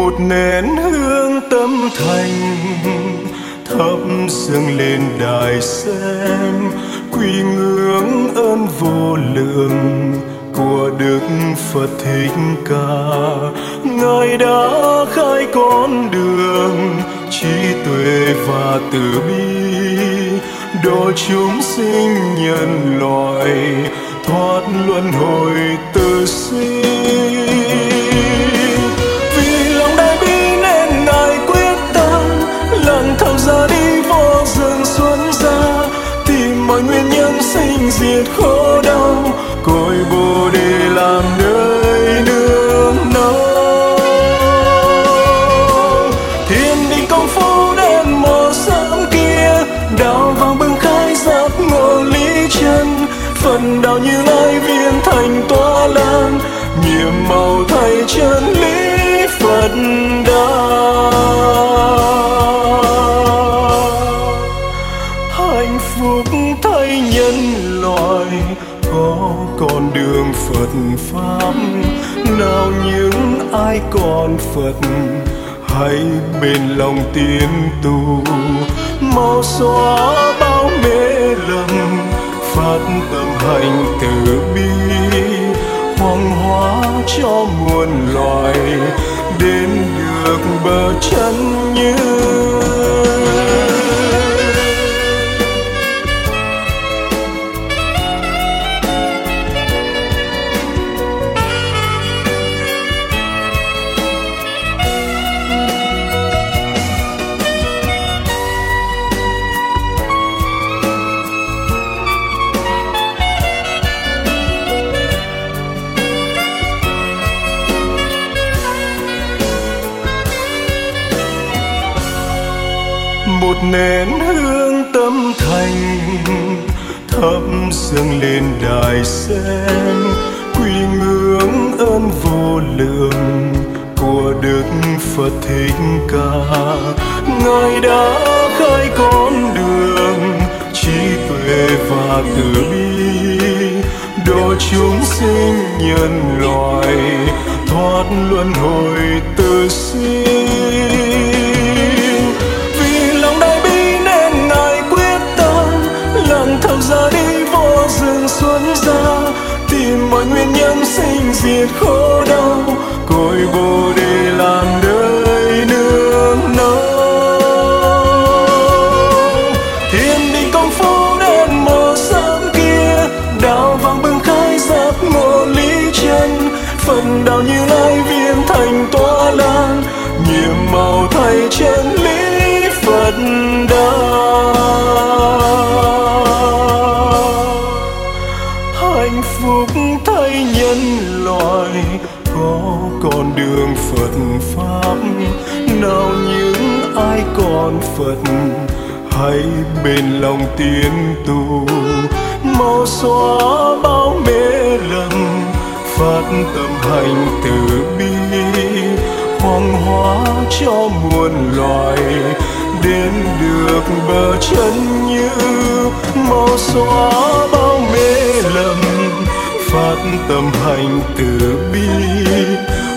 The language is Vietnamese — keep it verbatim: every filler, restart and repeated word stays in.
một nén hương tâm thành thắp dâng lên đài xem, quy ngưỡng ơn vô lượng của Đức Phật Thích Ca. Ngài đã khai con đường trí tuệ và từ bi, độ chúng sinh nhân loại thoát luân hồi tử sinh. Vì lòng đại bi nên Ngài quyết tâm lặng thầm ra đi vô rừng xuân ra, tìm mọi nguyên nhân sinh diệt khổ đau, cội Bồ Đề làm nơi nương náu. Thiên đình công phu đến mùa sớm kia, đạo vàng bừng khai giác ngộ lý chân, phần đạo Như Lai viên thành tỏa lan, nhiệm màu thay chân lý Phật đạo. Hạnh phúc thay nhân loại có con đường Phật pháp, nào những ai còn Phật hãy bền lòng tiến tu, mau xóa bao mê lầm, phát tâm hành từ bi, hoằng hóa cho muôn loài đến được bờ chân như. Một nén hương tâm thành thắp dâng lên đài sen, quy ngưỡng ơn vô lượng của Đức Phật Thích Ca. Ngài đã khai con đường trí tuệ và từ bi, độ chúng sinh nhân loại thoát luân hồi tử sinh. Thầm ra đi vô rừng xuân ra, tìm mọi nguyên nhân sinh diệt khổ đau, cội Bồ Đề làm nơi nương náu. Thiên đình công phu đến mùa sớm kia, đạo vàng bừng khai giác ngộ lý chân, phần đạo Như Lai viên thành tỏa lan, nhiệm màu thay chân lý Phật đạo. Hạnh phúc thay nhân loại có con đường Phật pháp, nào những ai còn Phật hãy bền lòng tiến tu, mau xóa bao mê lầm, phát tâm hành từ bi, hoằng hóa cho muôn loài đến được bờ chân như. Mau xóa bao mê lầm, phát tâm hành từ bi,